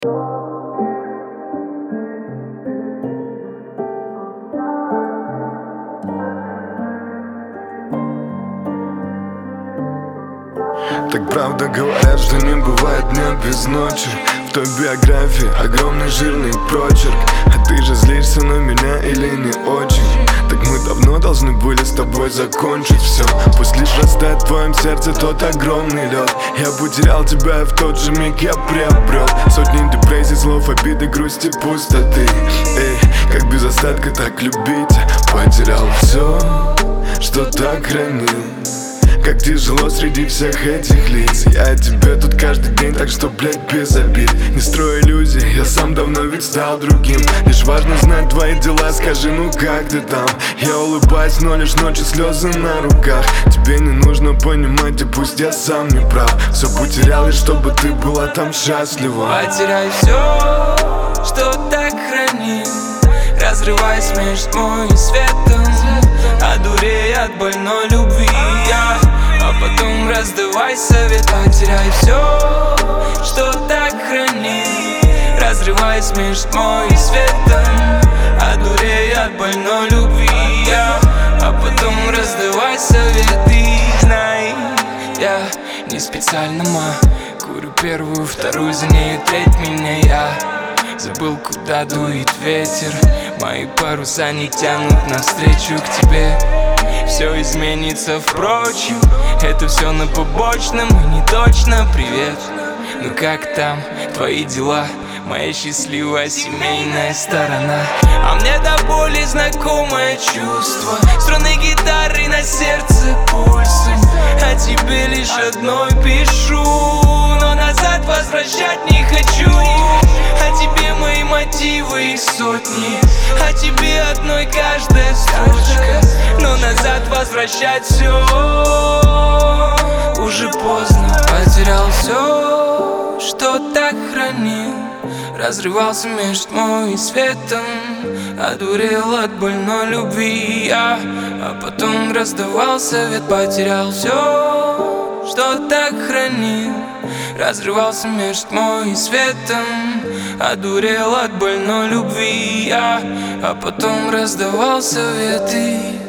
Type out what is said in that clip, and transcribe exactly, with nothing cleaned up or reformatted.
Так правда говорят, что не бывает дня без ночи. В той биографии огромный жирный прочерк. А ты же злишься на меня или не очень? Так мы давно должны были с тобой закончить все. Пусть лишь растает в твоем сердце тот огромный лед. Я потерял тебя, и в тот же миг я приобрел сотни депрессий, слов, обиды, грусти, пустоты. Эй, как без остатка так любить? Потерял все, что так хранил. Как тяжело среди всех этих лиц. Я тебе тут каждый день, так что, блядь, без обид. Не строй иллюзий, я сам давно ведь стал другим. Лишь важно знать твои дела, скажи, ну как ты там? Я улыбаюсь, но лишь ночью слезы на руках. Тебе не нужно понимать, и пусть я сам не прав. Все потерял, и чтобы ты была там счастлива. Потеряй все, что так хранил, разрываясь между тьмой и светом. Одурей от больной любви я, а потом раздавай совет. Потеряй все, что так хранил, разрываясь между тьмой и светом. Одурей от больной любви я, а потом раздавай совет. И знай, я не специально, ма. Курю первую, вторую, за нею треть меня я. Забыл, куда дует ветер. Мои паруса не тянут навстречу к тебе. Все изменится, впрочем, это все на побочном и не точно. Привет, ну как там твои дела? Моя счастливая семейная сторона. А мне до боли знакомое чувство. Струны гитары на сердце пульсом. А тебе лишь одной пишу, но назад возвращать не хочу. А тебе мои мотивы их сотни, а тебе одной каждая строчка. Но назад возвращать все уже поздно. Потерял все, что так хранил, разрывался между тьмой и светом. Одурел от больной любви я, а потом раздавал совет. Потерял все, что так хранил, разрывался между тьмой и светом. Одурел от больной любви я, а потом раздавал советы.